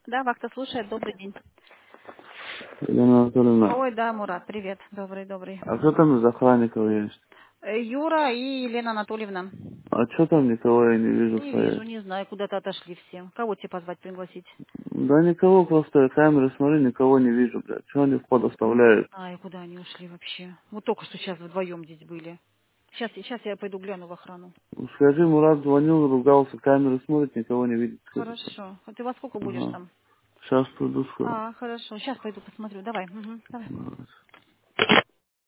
Да, Вахта слушает. Добрый день. Елена Анатольевна, Ой, да, Мурат, привет. Добрый. а что там из охранников есть? Юра и Елена Анатольевна. А что там никого я не вижу Не вижу, стоять? не знаю, куда-то отошли все. Кого тебе позвать, пригласить? Да никого, просто я камеры смотрю, никого не вижу, блядь. Чего они вход Не оставляют? знаю, куда они ушли вообще. Вот только что сейчас вдвоем здесь были. Сейчас я пойду гляну в охрану. Скажи, Мурат звонил, ругался, камеры смотрит, никого не видит. Скажи. Хорошо. А ты во сколько будешь Ага. там? Сейчас приду скоро. А, хорошо. Сейчас пойду посмотрю. Давай. Давай.